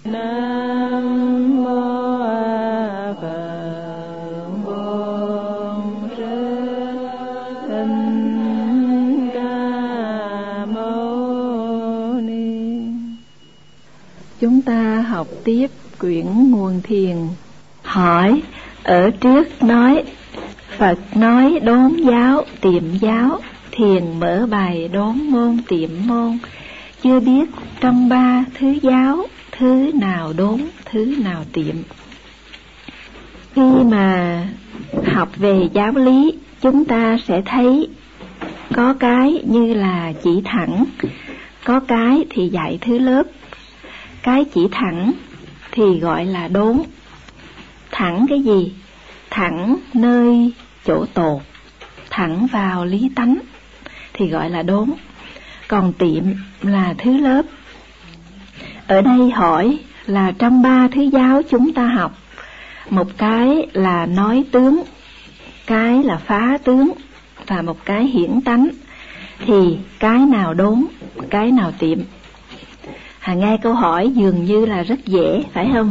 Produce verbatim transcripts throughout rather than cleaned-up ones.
Nam mô Phật Bổn Sư Thích Ca Mâu Ni. Chúng ta học tiếp quyển Nguồn Thiền. Hỏi: ở trước nói Phật nói đốn giáo tiệm giáo, thiền mở bài đốn môn tiệm môn, chưa biết trong ba thứ giáo thứ nào đốn thứ nào tiệm. Khi mà học về giáo lý, chúng ta sẽ thấy có cái như là chỉ thẳng, có cái thì dạy thứ lớp. Cái chỉ thẳng thì gọi là đốn. Thẳng cái gì? Thẳng nơi chỗ tột, thẳng vào lý tánh thì gọi là đốn. Còn tiệm là thứ lớp. Ở đây hỏi là trong ba thứ giáo chúng ta học, một cái là nói tướng, cái là phá tướng, và một cái hiển tánh, thì cái nào đốn, cái nào tiệm? À, nghe câu hỏi dường như là rất dễ, phải không?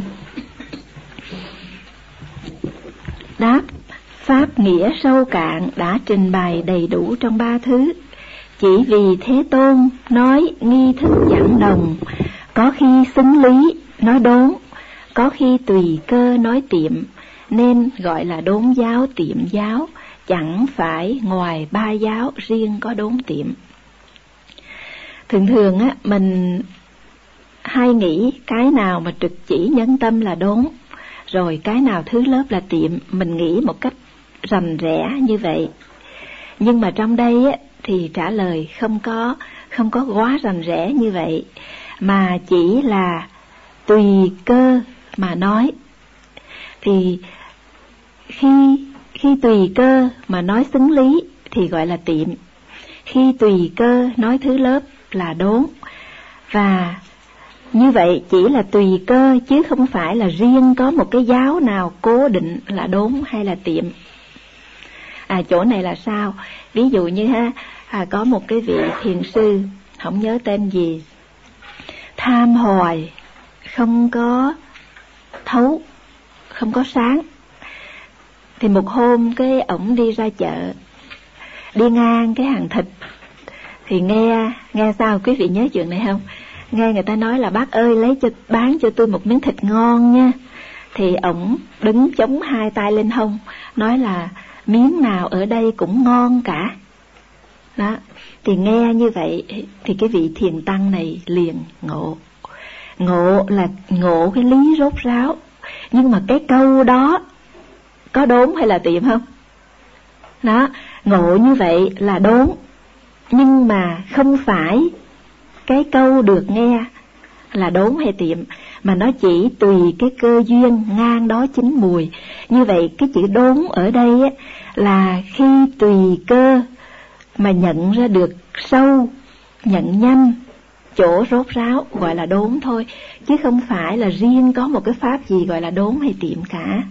Đáp: pháp nghĩa sâu cạn đã trình bày đầy đủ trong ba thứ. Chỉ vì Thế Tôn nói nghi thức giảng đồng, có khi xứng lý nói đốn, có khi tùy cơ nói tiệm, nên gọi là đốn giáo tiệm giáo, chẳng phải ngoài ba giáo riêng có đốn tiệm. Thường thường á, mình hay nghĩ cái nào mà trực chỉ nhân tâm là đốn, rồi cái nào thứ lớp là tiệm, mình nghĩ một cách rành rẽ như vậy. Nhưng mà trong đây á, thì trả lời không có không có quá rành rẽ như vậy, mà chỉ là tùy cơ mà nói. Thì khi khi tùy cơ mà nói xứng lý thì gọi là tiệm, khi tùy cơ nói thứ lớp là đốn. Và như vậy chỉ là tùy cơ chứ không phải là riêng có một cái giáo nào cố định là đốn hay là tiệm. À, chỗ này là sao? Ví dụ như ha, à, có một cái vị thiền sư, không nhớ tên gì, tham hoài, không có thấu, không có sáng. Thì một hôm cái ổng đi ra chợ, đi ngang cái hàng thịt, thì nghe nghe sao quý vị nhớ chuyện này không? Nghe người ta nói là bác ơi lấy cho bán cho tôi một miếng thịt ngon nha. Thì ổng đứng chống hai tay lên hông, nói là miếng nào ở đây cũng ngon cả. Đó, thì nghe như vậy thì cái vị thiền tăng này liền ngộ. Ngộ là ngộ cái lý rốt ráo. Nhưng mà cái câu đó có đốn hay là tiệm không? Đó, ngộ như vậy là đốn. Nhưng mà không phải cái câu được nghe là đốn hay tiệm, mà nó chỉ tùy cái cơ duyên ngang đó chín mùi. Như vậy cái chữ đốn ở đây á, là khi tùy cơ mà nhận ra được sâu, nhận nhanh chỗ rốt ráo gọi là đốn thôi, chứ không phải là riêng có một cái pháp gì gọi là đốn hay tiệm cả.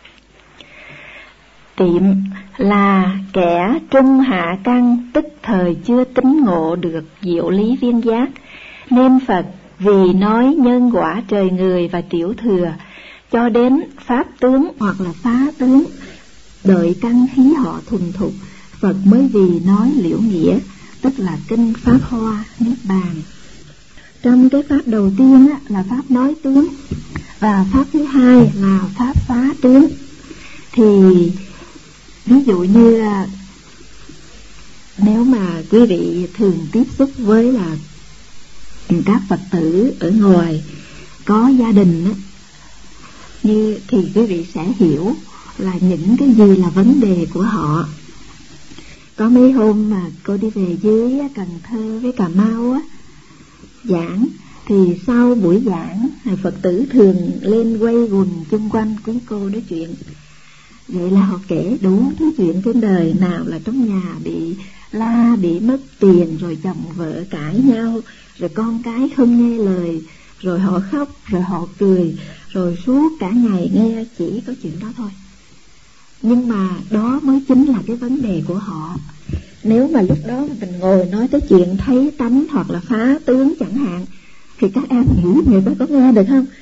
Tiệm là kẻ trung hạ căn, tức thời chưa tín ngộ được diệu lý viên giác, nên Phật vì nói nhân quả trời người và tiểu thừa, cho đến pháp tướng hoặc là phá tướng, đợi căn khí họ thuần thục, Phật mới vì nói liễu nghĩa, tức là kinh Pháp Hoa Niết Bàn. Trong cái pháp đầu tiên á, là pháp nói tướng, và pháp thứ hai là pháp phá tướng. Thì ví dụ như là nếu mà quý vị thường tiếp xúc với là các Phật tử ở ngoài có gia đình á, như thì quý vị sẽ hiểu là những cái gì là vấn đề của họ. Có mấy hôm mà cô đi về dưới Cần Thơ với Cà Mau á giảng, thì sau buổi giảng Phật tử thường lên quay quần chung quanh quý cô nói chuyện. Vậy là họ kể đủ thứ chuyện trên đời, nào là trong nhà bị la, bị mất tiền, rồi chồng vợ cãi nhau, rồi con cái không nghe lời, rồi họ khóc, rồi họ cười, rồi suốt cả ngày nghe chỉ có chuyện đó thôi. Nhưng mà đó mới chính là cái vấn đề của họ. Nếu mà lúc đó mình ngồi nói tới chuyện thấy tánh hoặc là phá tướng chẳng hạn, thì các em nghĩ người ta có nghe được không?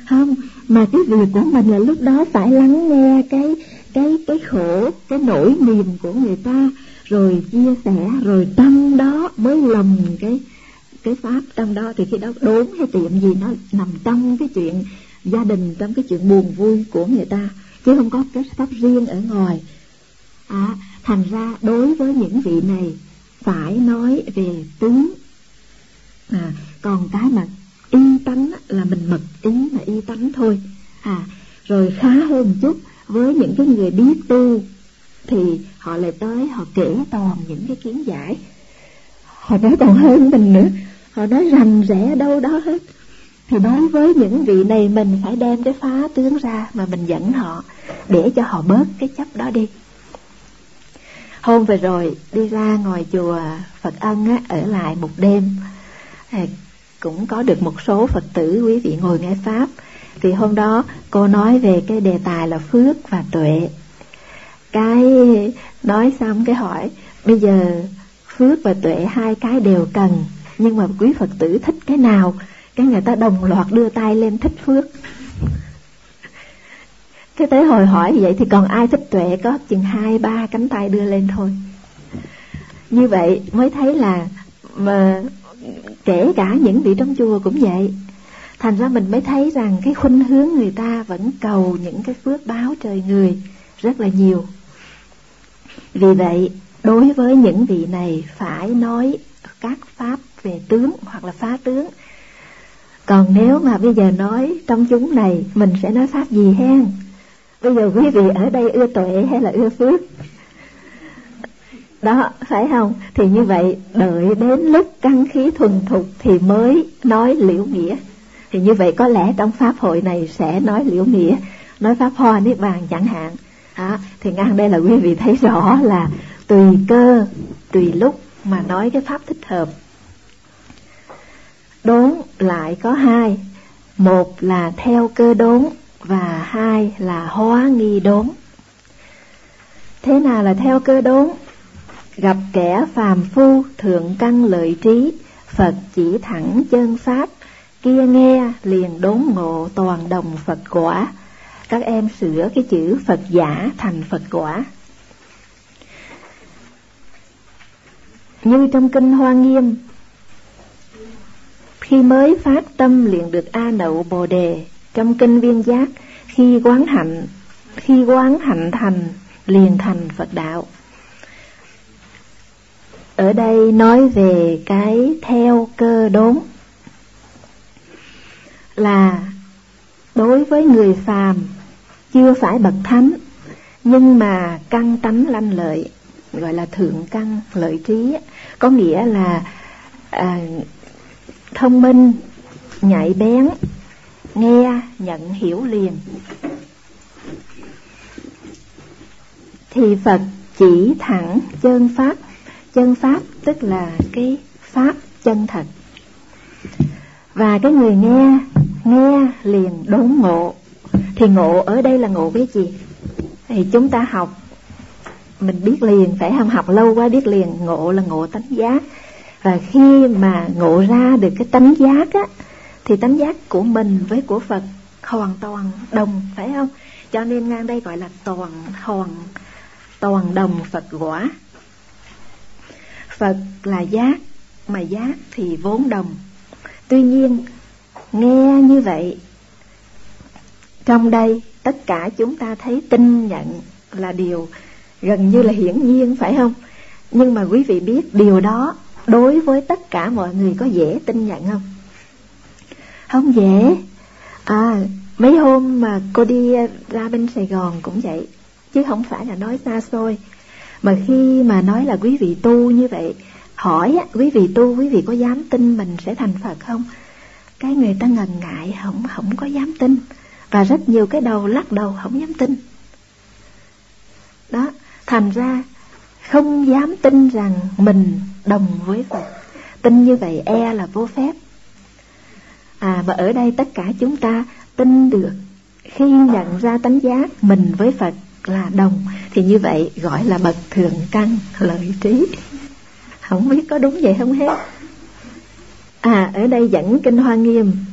Không, mà cái việc của mình là lúc đó phải lắng nghe cái cái cái khổ, cái nỗi niềm của người ta, rồi chia sẻ, rồi trong đó mới lồng cái cái pháp trong đó. Thì khi đó đốn hay tiệm gì nó nằm trong cái chuyện gia đình, trong cái chuyện buồn vui của người ta, chứ không có cái pháp riêng ở ngoài. À, thành ra đối với những vị này phải nói về tướng. À, còn cái mà y tánh là mình mật ý mà y tánh thôi. À, rồi khá hơn một chút với những cái người biết tu thì họ lại tới họ kể toàn những cái kiến giải, họ nói còn hơn mình nữa, họ nói rành rẽ đâu đó hết. Thì đối với những vị này mình phải đem cái phá tướng ra mà mình dẫn họ, để cho họ bớt cái chấp đó đi. Hôm vừa rồi đi ra ngoài chùa Phật Ân á, ở lại một đêm, à, cũng có được một số Phật tử quý vị ngồi nghe pháp. Thì hôm đó cô nói về cái đề tài là phước và tuệ. Cái nói xong cái hỏi, bây giờ phước và tuệ hai cái đều cần, nhưng mà quý Phật tử thích cái nào? Cái người ta đồng loạt đưa tay lên thích phước. Thế tới hồi hỏi vậy thì còn ai thích tuệ, có chừng hai ba cánh tay đưa lên thôi. Như vậy mới thấy là mà kể cả những vị trong chùa cũng vậy. Thành ra mình mới thấy rằng cái khuynh hướng người ta vẫn cầu những cái phước báo trời người rất là nhiều. Vì vậy đối với những vị này phải nói các pháp về tướng hoặc là phá tướng. Còn nếu mà bây giờ nói trong chúng này, mình sẽ nói pháp gì hen? Bây giờ quý vị ở đây ưa tuệ hay là ưa phước? Đó, phải không? Thì như vậy đợi đến lúc căn khí thuần thục thì mới nói liễu nghĩa. Thì như vậy có lẽ trong pháp hội này sẽ nói liễu nghĩa, nói pháp hoa niết bàn chẳng hạn. À, thì ngang đây là quý vị thấy rõ là tùy cơ, tùy lúc mà nói cái pháp thích hợp. Đốn lại có hai, một là theo cơ đốn và hai là hóa nghi đốn. Thế nào là theo cơ đốn? Gặp kẻ phàm phu thượng căn lợi trí, Phật chỉ thẳng chân pháp, kia nghe liền đốn ngộ toàn đồng Phật quả. Các em sửa cái chữ Phật giả thành Phật quả. Như trong kinh Hoa Nghiêm, khi mới phát tâm liền được A Nậu Bồ Đề. Trong kinh Viên Giác, khi quán hạnh, khi quán hạnh thành liền thành Phật đạo. Ở đây nói về cái theo cơ đốn, là đối với người phàm chưa phải bậc thánh, nhưng mà căn tánh lanh lợi, gọi là thượng căn lợi trí, có nghĩa là à, thông minh, nhạy bén, nghe, nhận, hiểu liền. Thì Phật chỉ thẳng chân pháp. Chân pháp tức là cái pháp chân thật. Và cái người nghe, nghe liền đốn ngộ. Thì ngộ ở đây là ngộ cái gì? Thì chúng ta học, mình biết liền, phải không? Học lâu quá biết liền, ngộ là ngộ tánh giác. Và khi mà ngộ ra được cái tánh giác á, thì tánh giác của mình với của Phật hoàn toàn đồng, phải không? Cho nên ngang đây gọi là toàn hoàn toàn đồng Phật quả. Phật là giác, mà giác thì vốn đồng. Tuy nhiên nghe như vậy, trong đây tất cả chúng ta thấy tin nhận là điều gần như là hiển nhiên, phải không? Nhưng mà quý vị biết điều đó đối với tất cả mọi người có dễ tin nhận không? Không dễ. À, mấy hôm mà cô đi ra bên Sài Gòn cũng vậy, chứ không phải là nói xa xôi. Mà khi mà nói là quý vị tu như vậy, hỏi á, quý vị tu, quý vị có dám tin mình sẽ thành Phật không? Cái người ta ngần ngại, không không có dám tin. Và rất nhiều cái đầu lắc đầu không dám tin. Đó, thành ra không dám tin rằng mình đồng với Phật. Tin như vậy e là vô phép. À, mà ở đây tất cả chúng ta tin được, khi nhận ra tánh giác mình với Phật là đồng, thì như vậy gọi là bậc thượng căn lợi trí. Không biết có đúng vậy không hết? À, ở đây dẫn kinh Hoa Nghiêm